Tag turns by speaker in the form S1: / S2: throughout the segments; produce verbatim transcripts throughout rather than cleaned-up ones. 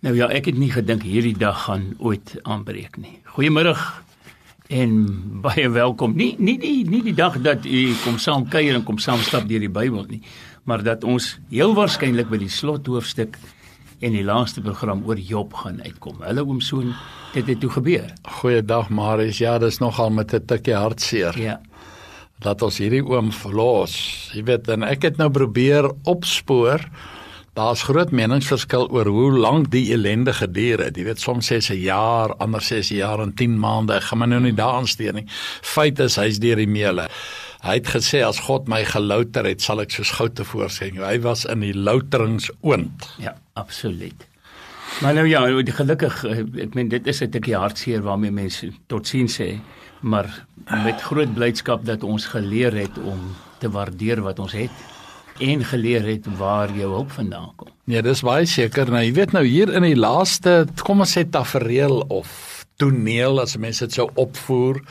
S1: Nou ja, ek het nie gedink hierdie dag gaan ooit aanbreek nie. Goeiemiddag en baie welkom. Nie nie die nie die dag dat u kom saam kuier en kom saam stap deur die Bybel nie, maar dat ons heel waarskynlik by die slothoofstuk en die laaste program oor Job gaan uitkom. Hallo oom Soon, dit het toe gebeur.
S2: Goeiedag Marius, ja, dis nogal met 'n tikkie hartseer.
S1: Ja.
S2: Dat ons hierdie oom verlos. Jy weet, en ek het nou probeer opspoor. Daar's groot meningsverskil oor hoe lank die ellende geduur het. Jy weet, soms sê se 'n jaar, ander sê se 'n jaar en tien maande. Ek gaan my nou nie daaraan steur nie. Feit is, hy's deur die meele. Hy het gesê, as God my gelouter het, sal ek soos goud tevoorskyn. Hy was in die louteringsoond.
S1: Ja, absoluut. Maar nou ja, gelukkig, ek meen, dit is 'n tikkie hartseer waarmee mense totsiens sê, maar met groot blydskap dat ons geleer het om te waardeer wat ons het, en geleer het waar jou hulp vandaan kom.
S2: Ja, dis baie seker. Nou, jy weet nou hier in die laaste, kom ons sê tafereel of toneel, as mense dit sou opvoer,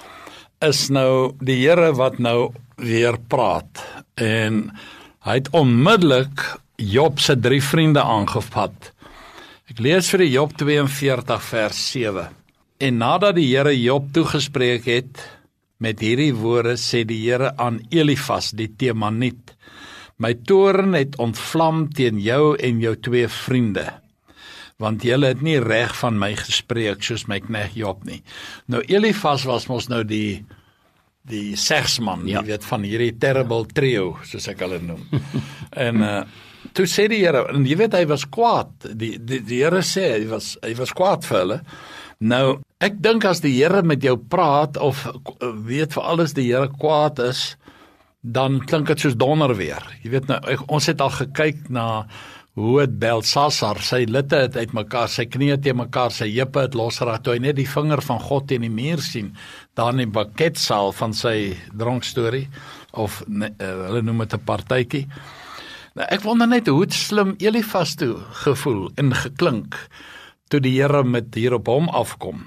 S2: is nou die Here wat nou weer praat. En hy het onmiddellik Job se drie vriende aangevat. Ek lees vir die Job twee en veertig vers sewe. En nadat die Here Job toegespreek het met hierdie woorde, sê die Here aan Elifas die Temaniet: my toorn het ontvlam teen jou en jou twee vriende, want julle het nie reg van my gespreek soos my knegt Job nie. Nou Elifas was mos nou die die segsman, ja. Jy weet, van hierdie terrible trio, soos ek hulle noem. en uh, toe sê die Here, en jy weet, hy was kwaad. Die die, die Here sê hy was hy was kwaad vir hulle. Nou, ek dink as die Here met jou praat, of weet vir alles die Here kwaad is, dan klink dit soos donder weer. Jy weet nou, ons het al gekyk na hoe het Belsasar, sy litte het uitmekaar, sy knieë teen mekaar, sy heupe het losgeraak, toe hy net die vinger van God teen die muur sien, daar in die banketsaal van sy dronkstorie, of uh, hulle noem dit 'n partytjie. Nou, ek wonder net hoe het slim Elifas toe gevoel en geklink, toe die Here met hier op hom afkom.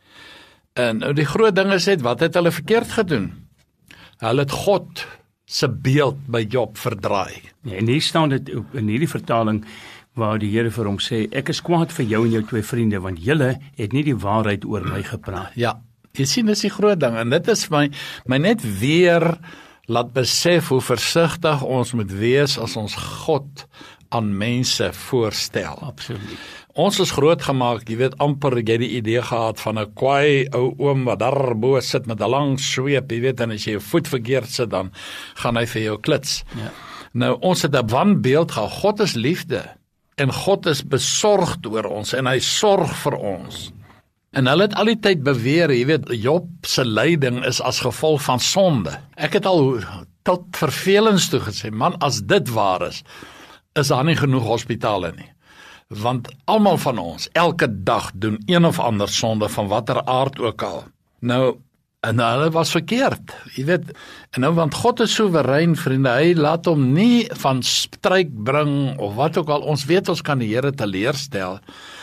S2: En nou die groot ding is net, wat het hulle verkeerd gedoen? Hulle het God se beeld by Job verdraai.
S1: Ja, en hier staan dit in hierdie vertaling waar die Here vir hom sê, ek is kwaad vir jou en jou twee vriende, want julle het nie die waarheid oor my gepraat.
S2: Ja, jy sien, dis die groot ding, en dit is my, my net weer laat besef hoe versigtig ons moet wees as ons God aan mense voorstel.
S1: Absoluut.
S2: Ons is groot gemaak, jy weet, amper jy die idee gehad van 'n kwaai ou oom wat daar bo sit met 'n lang sweep, jy weet, en as jy jou voet verkeerd sit, dan gaan hy vir jou klits.
S1: Ja.
S2: Nou, ons het 'n wanbeeld gehad. God is liefde, en God is besorgd oor ons, en hy sorg vir ons. En hulle het al die tyd beweer, jy weet, Job se lyding is as gevolg van sonde. Ek het al tot vervelings toe gesê, man, as dit waar is, is daar nie genoeg hospitale nie. Want almal van ons, elke dag doen een of ander sonde van watter aard ook al. Nou, en hulle was verkeerd, jy weet, en nou, want God is soewerein, vriende, hy laat hom nie van stryk bring, of wat ook al, ons weet ons kan die Here teleurstel,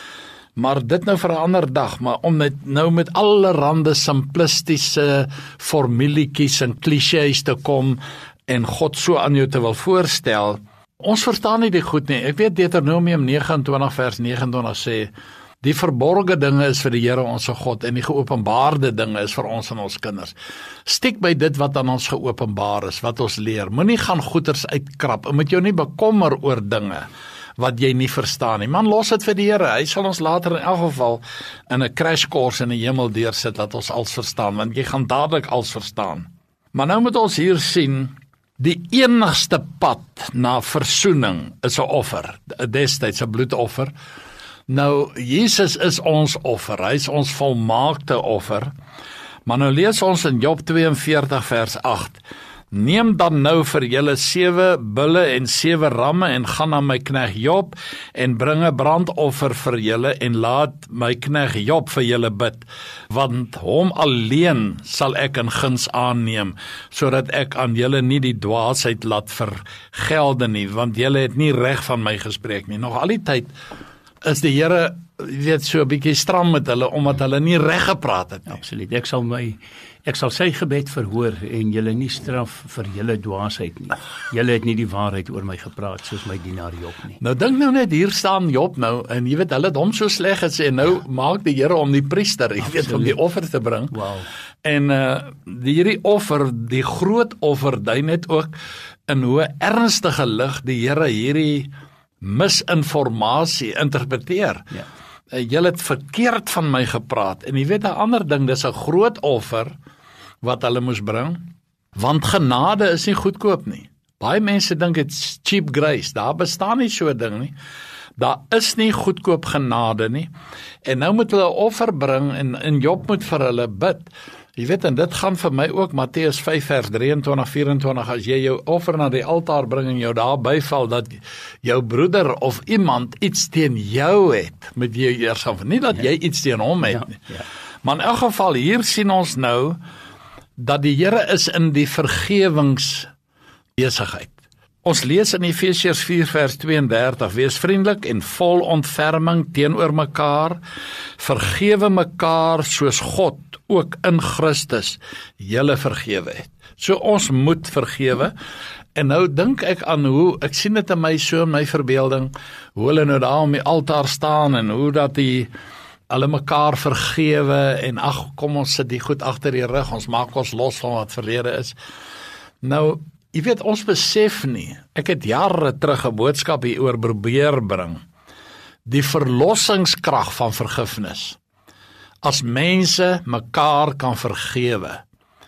S2: maar dit nou vir 'n ander dag, maar om met, nou met allerhande simplistiese formulietjies en klisjées te kom, en God so aan jou te wil voorstel. Ons verstaan nie die goed nie. Ek weet Deuteronomium nege en twintig vers nege en twintig sê, die verborgde dinge is vir die Here ons God, en die geopenbaarde dinge is vir ons en ons kinders. Stiek by dit wat aan ons geopenbaar is, wat ons leer. Moenie gaan goeters uitkrap, en moet jou nie bekommer oor dinge wat jy nie verstaan nie. Man, los dit vir die Here. Hy sal ons later in elk geval in 'n crash course in die hemel deursit, dat ons alles verstaan, want jy gaan dadelik alles verstaan. Maar nou moet ons hier sien, die enigste pad na versoening is 'n offer, destyds 'n bloedoffer. Nou, Jesus is ons offer, hy is ons volmaakte offer, maar nou lees ons in Job twee en veertig vers agt, neem dan nou vir julle sewe bulle en sewe ramme en gaan na my knegt Job en bring 'n brandoffer vir julle en laat my knegt Job vir julle bid, want hom alleen sal ek in guns aanneem, sodat ek aan julle nie die dwaasheid laat vergelde nie, want julle het nie reg van my gespreek nie. Nog al die tyd is die Here jy weet, so 'n bietjie stram met hulle, omdat hulle nie reg gepraat het nie.
S1: Absoluut. Ek sal my ek sal sy gebed verhoor en julle nie straf vir julle dwaasheid nie. Julle het nie die waarheid oor my gepraat soos my dienaar Job nie.
S2: Nou dink nou net, hier staan Job nou, en jy weet, hulle het hom so sleg gesê, en nou ja. maak die Here om die priester, jy weet, om die offer te bring.
S1: Wow.
S2: En uh, die hierdie offer, die groot offer, dui net ook in hoe ernstige lig die Here hierdie misinformasie interpreteer.
S1: Ja.
S2: Uh, julle het verkeerd van my gepraat, en jy weet 'n ander ding, dis 'n groot offer wat hulle moes bring, want genade is nie goedkoop nie. Baie mense dink dit's cheap grace, daar bestaan nie so 'n ding nie. Daar is nie goedkoop genade nie. En nou moet hulle 'n offer bring, en, en Job moet vir hulle bid. Jy weet, en dit gaan vir my ook Matteus vyf vers drieëntwintig, vyf-en-twintig, as jy jou offer na die altaar bring en jou daar byval dat jou broeder of iemand iets teen jou het, met jy eers af, nie dat jy iets teen hom het nie.
S1: Ja, ja.
S2: Maar in elk geval, hier sien ons nou, dat die Here is in die vergewingsbesigheid. Ons lees in Efesiërs vier vers twee en dertig, wees vriendelik en vol ontferming teenoor mekaar, vergewe mekaar soos God ook in Christus julle vergewe het. So ons moet vergewe, en nou dink ek aan hoe, ek sien dit in my so in my verbeelding, hoe hulle nou daar om die altaar staan, en hoe dat die hulle mekaar vergewe, en ag, kom ons sit die goed agter die rug, ons maak ons los van wat verlede is. Nou, jy weet, ons besef nie, ek het jare terug 'n boodskap hier oor probeer bring, die verlossingskrag van vergifnis. As mense mekaar kan vergewe,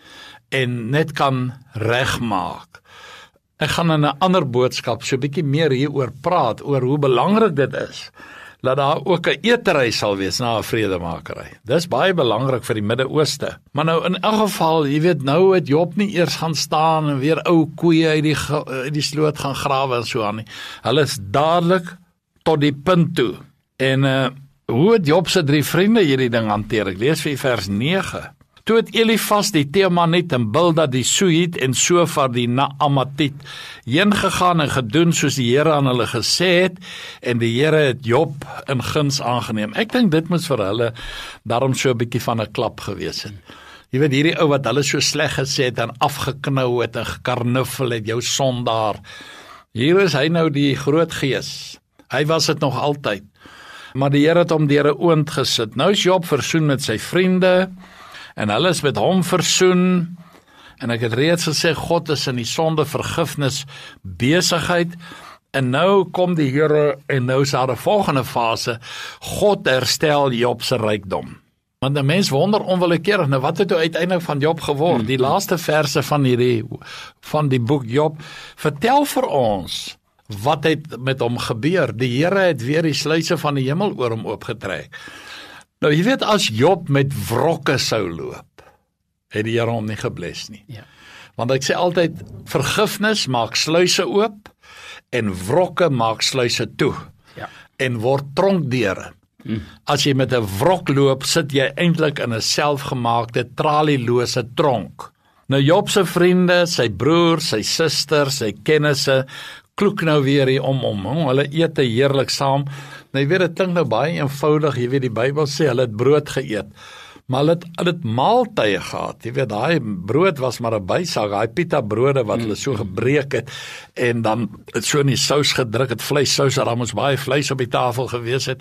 S2: en net kan regmaak. Ek gaan in 'n ander boodskap so 'n bietjie meer hieroor praat, oor hoe belangrik dit is, dat daar ook 'n eetery sal wees na 'n vredemakery. Dis baie belangrik vir die Midde-Ooste. Maar nou in elk geval, jy weet, nou het Job nie eers gaan staan en weer ou koeie uit die, uit die sloot gaan grawe en so aan nie. Hulle is dadelik tot die punt toe. En uh, hoe het Job se drie vriende hierdie ding hanteer? Ek lees vir vers nege. Toe het Elifas die Teemaniet en Bildad die Suhit en Sofar die Naamatiet heen gegaan en gedoen soos die Here aan hulle gesê het, en die Here het Job in guns aangeneem. Ek dink dit moes vir hulle daarom so 'n bietjie van 'n klap gewees het. Jy weet, hierdie ou wat hulle so sleg gesê het en afgeknou het en gekarnuffel het, jou sondaar. Hier is hy nou die groot gees. Hy was dit nog altyd. Maar die Here het hom deur 'n oond gesit. Nou is Job versoen met sy vriende, en hulle is met hom versoen, en ek het reeds gesê, God is in die sonde vergifnis besigheid, en nou kom die Here, en nou is daar 'n volgende fase, God herstel Job se rykdom. Want 'n mens wonder onwillekeurig, nou wat het nou uiteindelik van Job geword? Die laaste verse van hierdie, van die boek Job, vertel vir ons, wat het met hom gebeur? Die Here het weer die sluise van die hemel oor hom oopgetrek. Nou, jy weet, as Job met wrokke sou loop, het die Here hom nie gebless nie.
S1: Ja.
S2: Want ek sê altyd, vergifnis maak sluise oop, en wrokke maak sluise toe,
S1: Ja.
S2: en word tronkdeure. Hmm. As jy met 'n wrok loop, sit jy eintlik in 'n selfgemaakte, tralielose tronk. Nou, Job se vriende, sy broer, sy suster, sy kennisse, kloek nou weer hier om hom, hulle eet heerlik saam. Nou jy weet, dit klink nou baie eenvoudig, jy weet, die Bybel sê, hulle het brood geëet, maar hulle het, hulle het maaltye gehad, jy weet, daai brood was maar 'n bysaak, daai pita brode wat hulle so gebreek het, en dan het so in die sous gedruk, het vleissous, daar moes baie vleis op die tafel gewees het,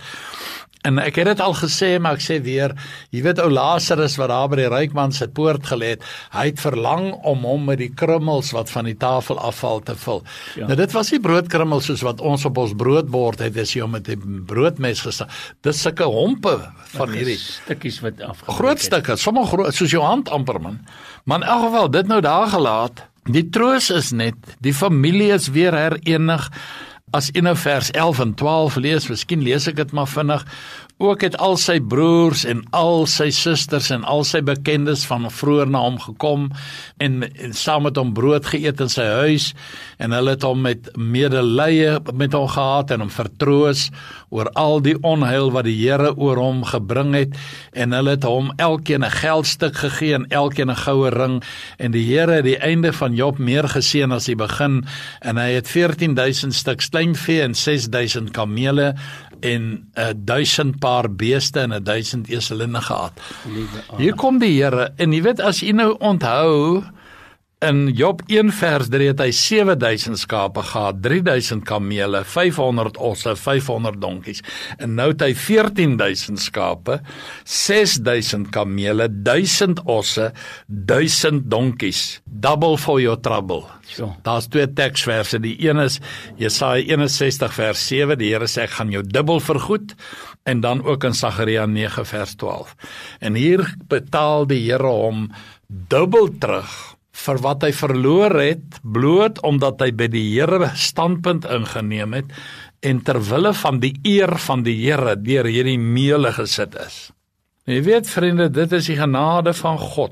S2: en ek het dit al gesê, maar ek sê weer, jy weet, ou Lazarus wat daar by die ryk man se poort gelê het, hy het verlang om hom met die krummels wat van die tafel afval te vul. Ja. Nou dit was nie broodkrummels soos wat ons op ons broodbord het, as jy hom met die broodmes gestaan. Dis sulke hompe van hierdie
S1: stukkies wat afgebreek
S2: groot stukke, sommige groot, soos jou hand amper man. Maar in elk geval, dit nou daar gelaat, die troos is net, die familie is weer herenig. As jy nou vers elf en twaalf lees, miskien lees ek dit maar vinnig, ook het al sy broers en al sy susters en al sy bekendes van vroeër na hom gekom, en, en saam met hom brood geëet in sy huis, en hulle het hom met medelee met hom gehad, en hom vertroos oor al die onheil wat die Here oor hom gebring het, en hulle het hom elkeen 'n geldstuk gegee, en elkeen 'n goue ring, en die Here het die einde van Job meer geseën as die begin, en hy het veertien duisend stuk kleinvee en ses duisend kamele, en 'n duisend paar beeste en 'n duisend eselinne gehad.
S1: Liewe
S2: Hier kom die Here, en jy weet, as jy nou onthou, in Job een vers drie het hy sewe duisend skape gehad, drie duisend kamele, vyfhonderd osse, vyfhonderd donkies, en nou het hy veertien duisend skape, ses duisend kamele, duisend osse, duisend donkies, double for your trouble.
S1: So.
S2: Daar's twee teksverse, die een is Jesaja eenensestig vers sewe, die Here sê ek gaan jou dubbel vergoed, en dan ook in Sagaria nege vers twaalf. En hier betaal die Here hom dubbel terug vir wat hy verloor het, bloot omdat hy by die Here standpunt ingeneem het, en terwille van die eer van die Here deur hierdie meule gesit is. En jy weet, vriende, dit is die genade van God.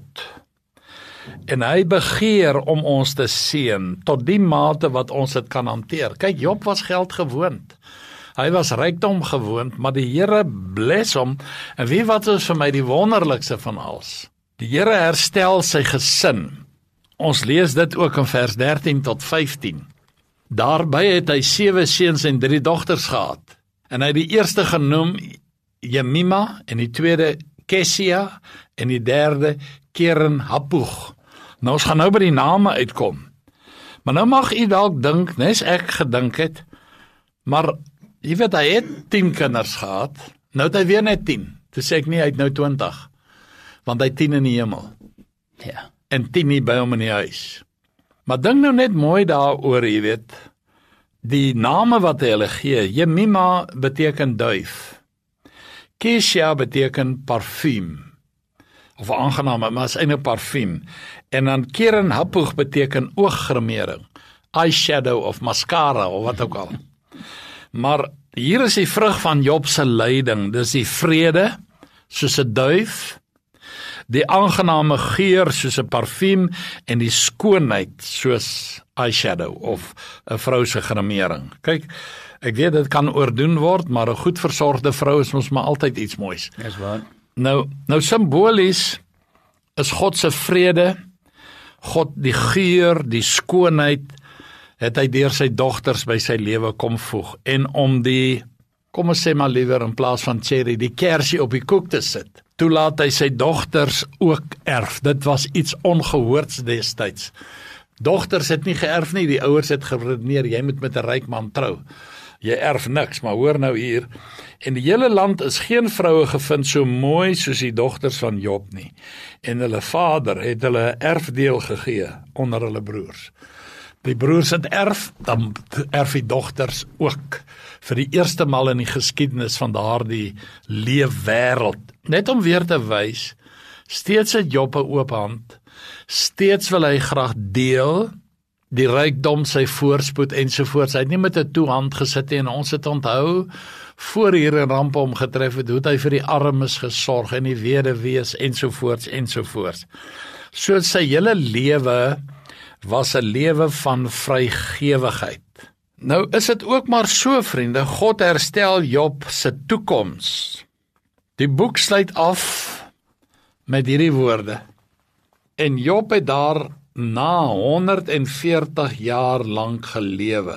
S2: En hy begeer om ons te seën, tot die mate wat ons dit kan hanteer. Kyk, Job was geld gewoond. Hy was rykdom gewoond, maar die Here bless hom, en weet wat is vir my die wonderlikste van alles? Die Here herstel sy gesin. Ons lees dit ook in vers dertien tot vyftien. Daarby het hy sewe seuns en drie dogters gehad. En hy het die eerste genoem Jemima, en die tweede Kesia, en die derde Keren-Happuch. Nou ons gaan nou by die name uitkom. Maar nou mag u dalk dink, nes ek gedink het, maar jy weet, hy het tien kinders gehad, nou het hy weer net tien. Toe sê ek nie, hy het nou twintig, want hy het tien in die hemel.
S1: Ja.
S2: En tien nie by hom in die huis. Maar dink nou net mooi daaroor, jy weet, die name wat hy hulle gee, Jemima beteken duif, Kesia beteken parfuum, of aangename, maar is eintlik parfuum, en dan Keren-Happuch beteken ooggrimering, eyeshadow of mascara, of wat ook al. Maar hier is die vrug van Job se lyding, dis die vrede, soos 'n duif, die aangename geur soos 'n parfuum, en die skoonheid soos eyeshadow of 'n vrou se grimering. Kyk, ek weet dit kan oordoen word, maar 'n goed versorgde vrou is mos maar altyd iets moois.
S1: Dis waar.
S2: Nou, nou simbolies is God se vrede, God die geur, die skoonheid, het hy deur sy dogters by sy lewe kom voeg, en om die, kom ons sê maar liewer in plaas van cherry, die kersie op die koek te sit, toe laat hy sy dogters ook erf. Dit was iets ongehoords destyds. Dogters het nie geërf nie, die ouers het geredeneer, jy moet met 'n ryk man trou. Jy erf niks, maar hoor nou hier, in die hele land is geen vroue gevind so mooi soos die dogters van Job nie, en hulle vader het hulle 'n erfdeel gegee onder hulle broers. Die broers het erf, dan erf die dogters ook, vir die eerste maal in die geskiedenis van daardie leefwêreld. Net om weer te wys, steeds het Job 'n oop hand, steeds wil hy graag deel, die rykdom, sy voorspoed ensovoorts. Hy het nie met 'n toehand gesit en ons het onthou, voor hier 'n ramp hom getref het, hoe het hy vir die armes gesorg en die weduwees ensovoorts ensovoorts. So sy hele lewe was 'n lewe van vrygewigheid. Nou is dit ook maar so, vriende, God herstel Job se toekoms. Die boek sluit af met hierdie woorde. En Job het daar na honderd en veertig jaar lank gelewe.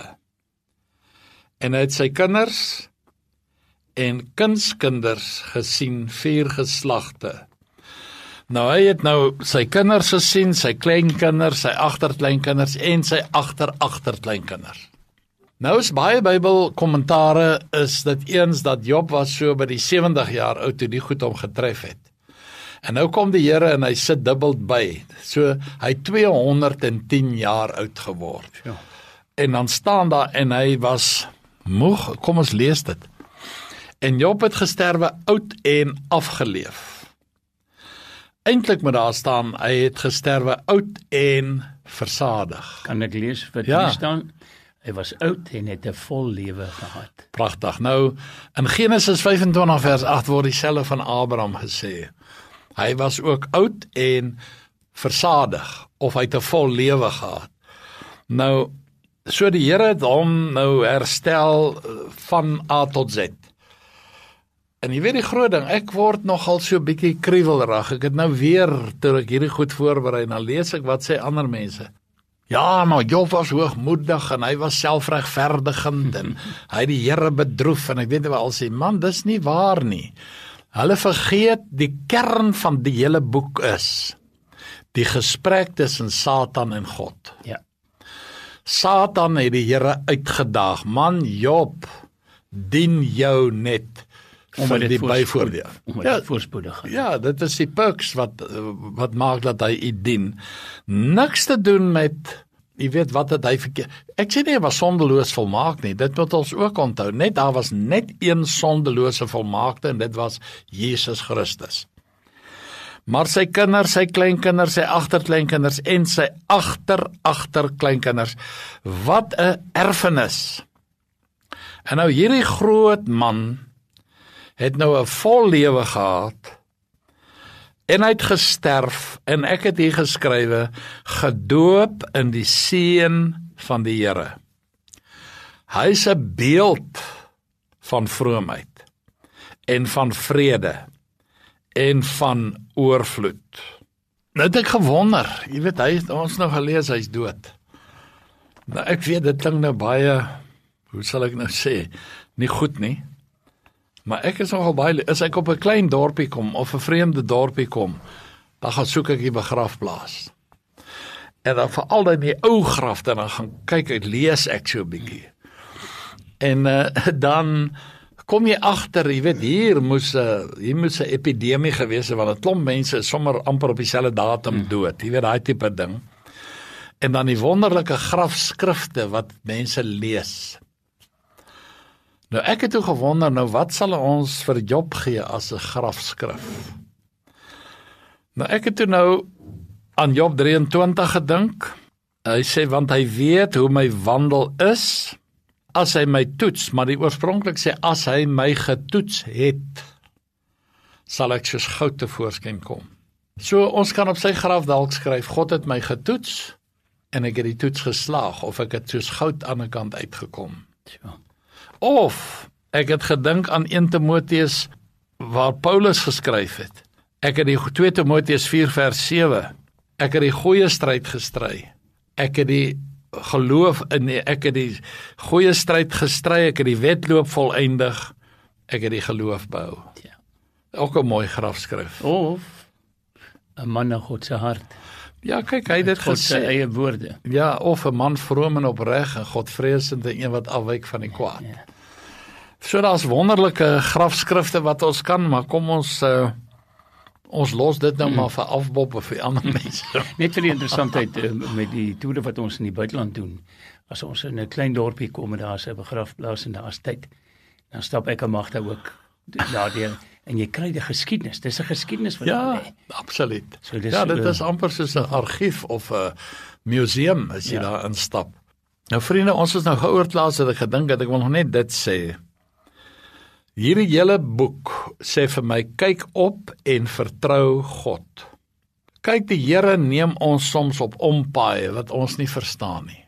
S2: En hy het sy kinders en kindskinders gesien, vier geslagte. Nou hy het nou sy kinders gesien, sy kleinkinders, sy agterkleinkinders en sy agter-agterkleinkinders. Nou is baie Bybelkommentare is dit eens dat Job was so by die sewentig jaar oud toe die goed hom getref het. En nou kom die Here en hy sit dubbel by. So hy tweehonderd en tien jaar oud geword.
S1: Ja.
S2: En dan staan daar en hy was moeg, kom ons lees dit. En Job het gesterwe oud en afgeleef. Eintlik moet daar staan, hy het gesterwe oud en versadig.
S1: Kan ek lees wat
S2: Ja.
S1: hier staan? Hy was oud en het 'n vol lewe gehad.
S2: Pragtig. Nou, in Genesis vyfentwintig vers agt word dieselfde van Abraham gesê. Hy was ook oud en versadig, of hy het 'n vol lewe gehad. Nou, so die Here het hom nou herstel van A tot Z. En jy weet die groot ding, ek word nogal so bietjie kriewelrig. Ek het nou weer, toe ek hierdie goed voorberei, dan lees ek wat sê ander mense. Ja, maar Job was hoogmoedig en hy was selfregverdigend en hy het die Here bedroef en ek weet nie wat al sê, man, dis nie waar nie. Hulle vergeet die kern van die hele boek is die gesprek tussen Satan en God.
S1: Ja.
S2: Satan het die Here uitgedaag, man, Job, dien jou net vir die byvoordeel.
S1: Om
S2: Ja,
S1: dit voorspoedig.
S2: ja, dit is die perks wat, wat maak dat hy u dien. Niks te doen met, jy weet wat het hy verkeerd. Ek sê nie hy was sondeloos volmaak nie, dit moet ons ook onthou. Net daar was net een sondelose volmaakte en dit was Jesus Christus. Maar sy kinders, sy kleinkinders, sy agterkleinkinders en sy agter-agterkleinkinders, wat 'n erfenis. En nou hierdie groot man het nou 'n vol lewe gehad en hy het gesterf en ek het hier geskrywe gedoop in die seën van die Here. Hy is 'n beeld van vroomheid en van vrede en van oorvloed. Nou het ek gewonder, jy weet hy het ons nou gelees hy's dood. Nou ek weet dit klink nou baie, hoe sal ek nou sê, nie goed nie. Maar ek is nogal baie, as ek op 'n klein dorpie kom, of 'n vreemde dorpie kom, dan gaan soek ek die begrafplaas. En dan veral in die ou graf, dan gaan kyk uit, lees ek so 'n bietjie. En uh, dan kom jy agter, jy weet, hier moes, uh, hier moes 'n epidemie gewees het, want 'n klomp mense is sommer amper op dieselfde datum dood, jy weet, daai tipe ding. En dan die wonderlike grafskrifte wat mense lees. Nou ek het toe gewonder, nou wat sal ons vir Job gee as 'n grafskrif? Nou ek het toe nou aan Job drieëntwintig gedink. Hy sê, want hy weet hoe my wandel is, as hy my toets, maar die oorspronklik sê, as hy my getoets het, sal ek soos goud tevoorskyn kom. So ons kan op sy graf dalk skryf, God het my getoets, en ek het die toets geslaag, of ek het soos goud aan die kant uitgekom.
S1: Ja.
S2: Of, ek het gedink aan een Timoteus, waar Paulus geskryf het. Ek het die twee Timoteus vier vers sewe, ek het die goeie stryd gestry, ek het die geloof in, ek het die goeie stryd gestry, ek het die wedloop voleindig, ek het die geloof behou.
S1: Ja.
S2: Ook 'n mooi grafskrif.
S1: Of 'n man na God se hart.
S2: Ja, kyk, hy het dit
S1: God se
S2: gesê.
S1: eie woorde.
S2: Ja, of 'n man vroom en opreg en Godvreesend en een wat afwyk van die kwaad.
S1: Ja.
S2: So daar's wonderlike grafskrifte wat ons kan, maar kom ons uh, ons los dit nou hmm. maar vir afbop of vir ander mense.
S1: Net vir die interessantheid uh, met die toere wat ons in die buiteland doen. As ons in 'n klein dorpie kom en daar's 'n begrafplaas en daar's tyd, dan stap ek en Magda ook daardeur en jy kry die geskiedenis. Dis 'n geskiedenis wat
S2: Ja,
S1: lê.
S2: absoluut.
S1: So dis,
S2: ja, dit
S1: uh,
S2: is amper soos 'n argief of 'n museum as jy
S1: Ja.
S2: daar instap. Nou vriende, ons is nou geoord laas het ek gedink dat ek wil nog net dit sê. Hierdie hele boek sê vir my, kyk op en vertrou God. Kyk, die Here neem ons soms op ompaaie wat ons nie verstaan nie.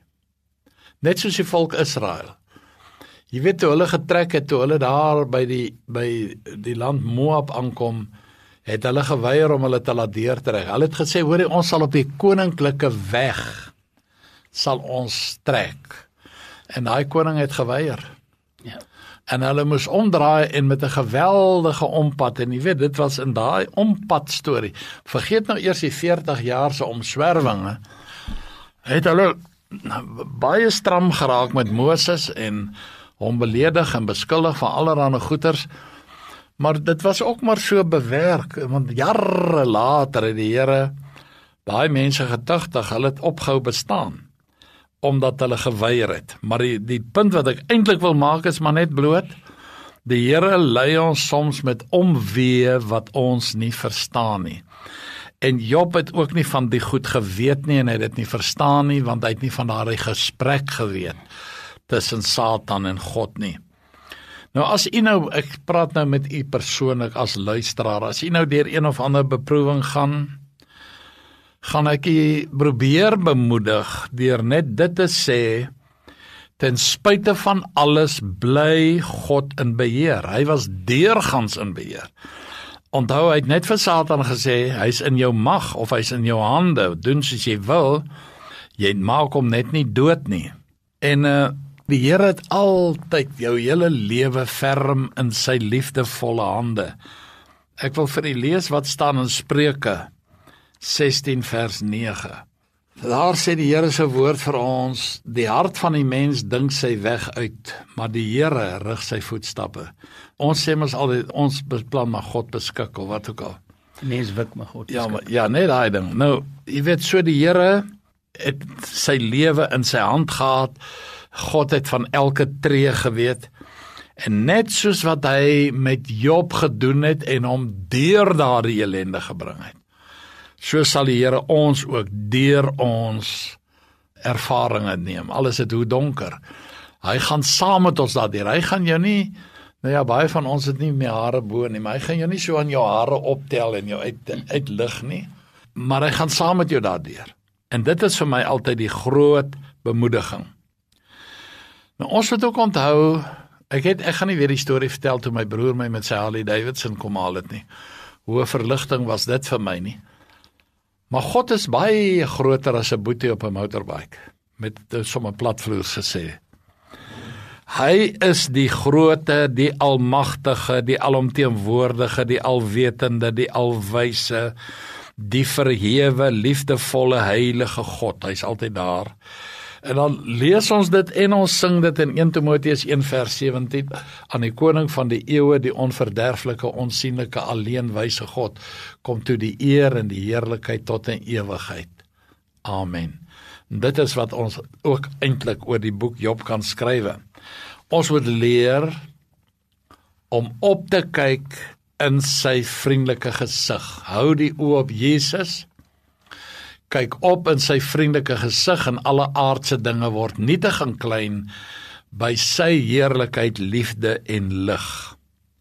S2: Net soos die volk Israel. Jy weet toe hulle getrek het, toe hulle daar by die by die land Moab aankom, het hulle geweier om hulle te laat deurtrek. Hulle het gesê, hoor jy, ons sal op die koninklike weg sal ons trek. En daai koning het geweier.
S1: Ja.
S2: En hulle moes omdraai en met 'n geweldige ompad, en jy weet, dit was in daai ompad storie. Vergeet nou eers die veertig jaar se omswerwinge. Het hulle baie stram geraak met Moses en hom beledig en beskuldig van allerlei goeters. Maar dit was ook maar so bewerk, want jare later het die Here daai mense getuigtig, hulle het opgehou bestaan omdat hulle geweier het. Maar die, die punt wat ek eintlik wil maak is maar net bloot, die Here lei ons soms met omweë wat ons nie verstaan nie. En Job het ook nie van die goed geweet nie en hy het dit nie verstaan nie, want hy het nie van daardie gesprek geweet tussen Satan en God nie. Nou as u nou, ek praat nou met u persoonlik as luisteraar, as u nou deur een of ander beproewing gaan, gaan ek u probeer bemoedig deur net dit te sê, ten spyte van alles bly God in beheer. Hy was deurgangs in beheer. Onthou, hy het net vir Satan gesê, hy's in jou mag of hy's in jou hande, doen soos jy wil. Jy maak hom net nie dood nie. En uh, die Here het altyd jou hele lewe ferm in sy liefdevolle hande. Ek wil vir u lees wat staan in Spreuke sestien vers nege. Daar sê die Here se woord vir ons, die hart van die mens dink sy weg uit, maar die Here rig sy voetstappe. Ons sê mos altyd, ons beplan maar God beskik, of wat ook al.
S1: Mens wik maar God
S2: Ja, maar, ja, net daai ding. Nou, jy weet, so die Here het sy lewe in sy hand gehad, God het van elke tree geweet, en net soos wat hy met Job gedoen het, en hom deur daardie ellende gebring het, so sal die Here ons ook deur ons ervarings neem, al is dit hoe donker. Hy gaan saam met ons daardeur, hy gaan jou nie, nou ja, baie van ons het nie meer hare bo nie, maar hy gaan jou nie so aan jou hare optel en jou uit, uitlig nie, maar hy gaan saam met jou daardeur. En dit is vir my altyd die groot bemoediging. Nou ons moet ook onthou, ek het, ek gaan nie weer die storie vertel toe my broer my met sy Harley Davidson kom haal het nie, hoe 'n verligting was dit vir my nie. Maar God is baie groter as 'n boetie op 'n motorbike, met sommer platvloers gesê. Hy is die groote, die almagtige, die alomteenwoordige, die alwetende, die alwyse, die verhewe, liefdevolle, heilige God. Hy's altyd daar. En dan lees ons dit en ons sing dit in Eerste Timoteus een vers sewentien, aan die koning van die eeue, die onverderflike, onsienlike, alleenwyse God, kom toe die eer en die heerlikheid tot in ewigheid. Amen. En dit is wat ons ook eintlik oor die boek Job kan skrywe. Ons moet leer om op te kyk in sy vriendelike gesig. Hou die oë op Jesus, kyk op in sy vriendelike gesig en alle aardse dinge word nietig en klein by sy heerlikheid, liefde en lig.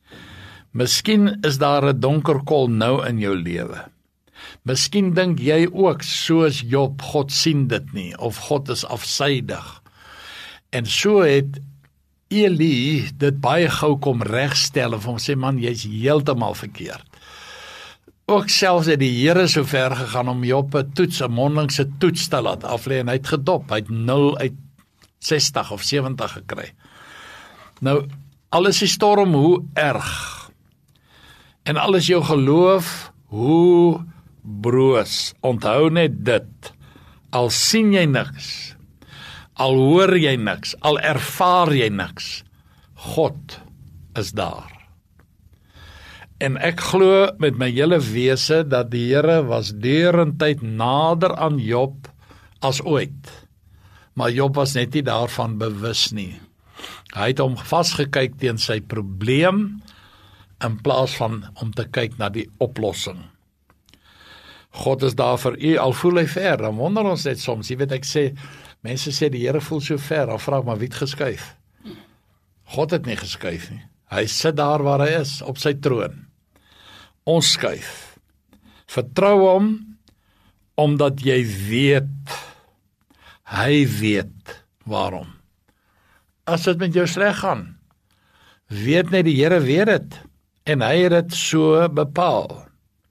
S2: Miskien is daar 'n donker kol nou in jou lewe. Miskien dink jy ook soos Job, God sien dit nie, of God is afsydig. En so het Eli dit baie gou kom regstel en hom sê, man, jy's heeltemal verkeerd. Ook selfs het die Here so ver gegaan om Job 'n toets, 'n mondelingse toets te laat aflê, en hy het gedop, hy het nul uit sestig of sewentig gekry. Nou, al is die storm hoe erg, en al is jou geloof hoe broos, onthou net dit, al sien jy niks, al hoor jy niks, al ervaar jy niks, God is daar. En ek glo met my hele wese dat die Here was deurentyd nader aan Job as ooit. Maar Job was net nie daarvan bewus nie. Hy het hom vasgekyk teen sy probleem in plaas van om te kyk na die oplossing. God is daar vir u, al voel hy ver, dan wonder ons net soms, jy weet ek sê, mense sê die Here voel so ver, dan vra ek maar wie het geskuif? God het nie geskuif nie. Hy sit daar waar hy is, op sy troon. Ons skuif. Vertrou hom, omdat jy weet, hy weet waarom. As dit met jou sleg gaan, weet net die Here weet dit, en hy het dit so bepaal.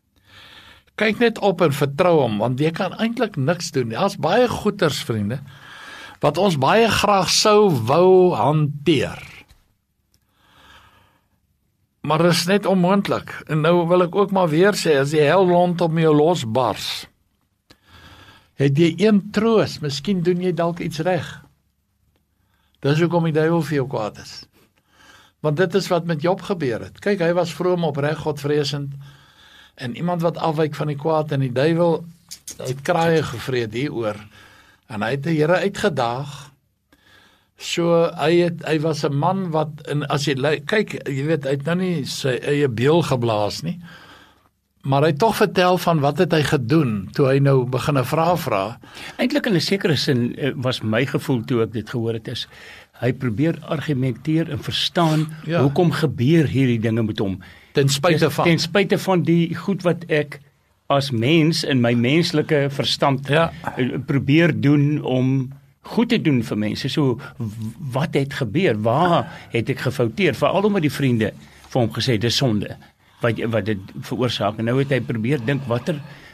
S2: Kyk net op en vertrou hom, want jy kan eintlik niks doen. Daar's baie goeters, vriende, wat ons baie graag sou wou hanteer. Maar dit is net onmoontlik. En nou wil ek ook maar weer sê, as die hel rondom jou losbars, het jy een troos, miskien doen jy dalk iets reg. Dis hoekom die duiwel vir jou kwaad is. Want dit is wat met Job gebeur het. Kyk, hy was vroom, opreg, Godvreesend, en iemand wat afwyk van die kwaad, en die duiwel het kraaie gevreet hieroor, en hy het die Here uitgedaag. So, hy, het, hy was 'n man wat, en as jy kyk, jy weet, hy het nou nie sy eie beel geblaas nie, maar hy het tog vertel van wat het hy gedoen, toe hy nou begin 'n vraag vra.
S1: Eintlik in 'n sekere sin was my gevoel toe ek dit gehoor het is, hy probeer argumenteer en verstaan, ja, hoekom gebeur hierdie dinge met hom.
S2: Ten spyte van.
S1: Ten spyte van die goed wat ek as mens in my menslike verstand
S2: ja.
S1: probeer doen om goed te doen vir mense. So, wat het gebeur? Waar het ek gefouteer? Veral omdat die vriende vir hom gesê, dis sonde, wat, wat dit veroorsaak. En nou het hy probeer dink, watter,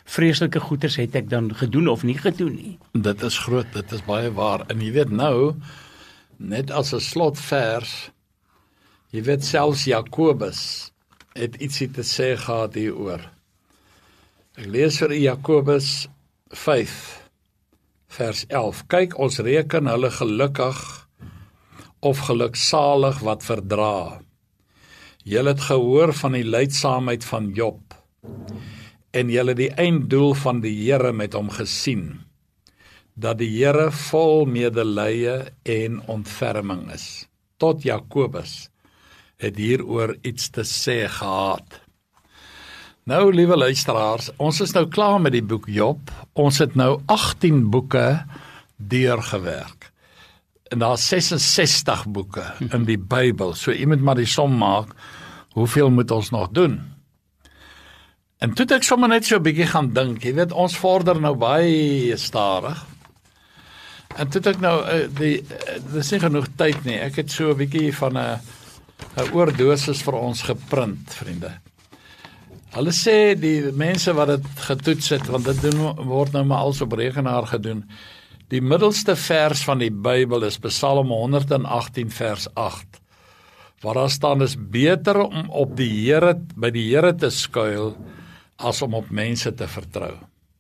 S1: vreeslike goeters het ek dan gedoen of nie gedoen nie.
S2: Dit is groot, dit is baie waar. En jy weet nou, net as 'n slotvers, jy weet selfs Jakobus het ietsie te sê gehad hieroor. Ek lees vir Jakobus vyf, vers elf. Kyk, ons reken hulle gelukkig of geluksalig wat verdra. Julle het gehoor van die lydsaamheid van Job, en julle die einddoel van die Here met hom gesien, dat die Here vol medelee en ontferming is. Tot Jakobus het hieroor iets te sê gehad. Nou, liewe luisteraars, ons is nou klaar met die boek Job. Ons het nou agtien boeke deurgewerk. En daar is ses en sestig boeke in die Bybel. So jy moet maar die som maak, hoeveel moet ons nog doen? En toe het ek sommer net so 'n bietjie gaan dink, jy weet, ons vorder nou baie stadig. En toe het ek nou, uh, die, uh, dis nie genoeg tyd nie, ek het so 'n bietjie van 'n 'n oordosis vir ons geprint, vriende. Hulle sê, die mense wat dit getoets het, want dit doen, word nou maar als op rekenaar gedoen, die middelste vers van die Bybel is Psalm honderd en agttien vers agt, waar daar staan, is beter om op die Here, by die Here te skuil, as om op mense te vertrou.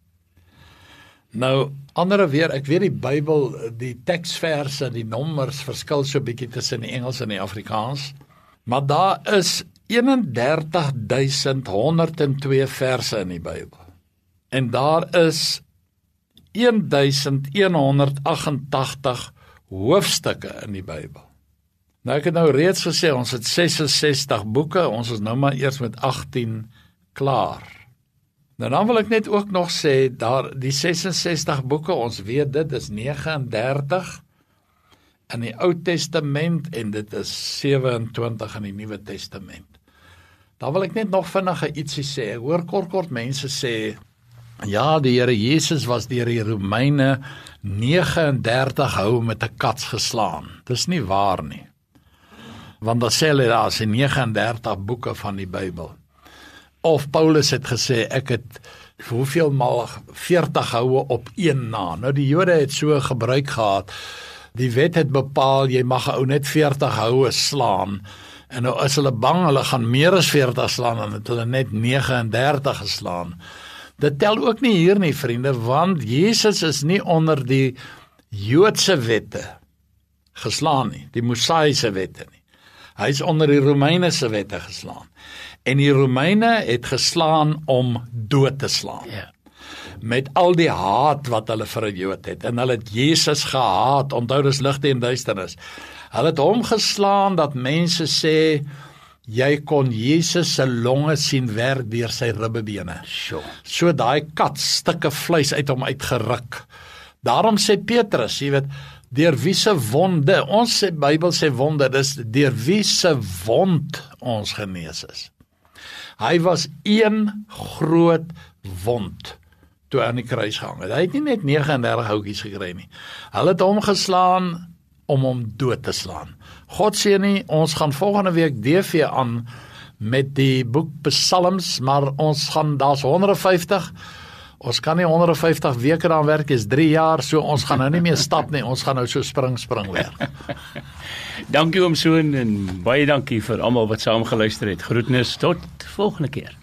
S2: Nou, andere weer, ek weet die Bybel, die teksverse, die nommers verskil so bietjie tussen die Engels en die Afrikaans, maar daar is eenendertig duisend honderd en twee verse in die Bybel. En daar is een duisend een honderd agt-en-tagtig hoofstukke in die Bybel. Nou ek het nou reeds gesê, ons het ses en sestig boeke, ons is nou maar eers met agtien klaar. Nou dan wil ek net ook nog sê, daar die ses en sestig boeke, ons weet dit is nege en dertig in die Ou Testament en dit is sewe en twintig in die Nuwe Testament. Dan wil ek net nog vinnig ietsie sê. Ek hoor kort kort mense sê, ja, die Here Jesus was deur die Romeine nege en dertig hou met 'n kats geslaan. Dis nie waar nie. Want dan sê hulle daar is nege en dertig boeke van die Bybel. Of Paulus het gesê, ek het hoeveel mal veertig houe op een na. Nou die Jode het so gebruik gehad, die wet het bepaal, jy mag 'n ou net veertig houe slaan, en nou is hulle bang, hulle gaan meer as veertig slaan, en het hulle net nege en dertig geslaan. Dit tel ook nie hier nie, vriende, want Jesus is nie onder die Joodse wette geslaan nie, die Mosaïese wette nie. Hy is onder die Romeinese wette geslaan. En die Romeine het geslaan om dood te slaan.
S1: Ja.
S2: Met al die haat wat hulle vir 'n Jood het. En hulle het Jesus gehaat, onthou dis ligte en duisternis. Hulle het hom geslaan dat mense sê, jy kon Jesus se longe sien werk deur sy ribbebene.
S1: Sure.
S2: So daai kat stukke vleis uit hom uitgeruk. Daarom sê Petrus, jy weet, deur wie se wonde, ons sê Bybel sê wonde, dis deur wie se wond ons genees is. Hy was een groot wond toe aan die kruis gehang het. Hy het nie net nege en dertig houtjies gekry nie. Hulle het hom geslaan om hom dood te slaan. God sê nie, ons gaan volgende week D V aan met die boek Psalms, maar ons gaan, daar's honderd en vyftig, ons kan nie honderd en vyftig weke aan werk, is drie jaar, so ons gaan nou nie meer stap nie, ons gaan nou so spring, spring werk.
S1: Dankie oom Soon en baie dankie vir almal wat saam geluister het. Groetnis tot volgende keer.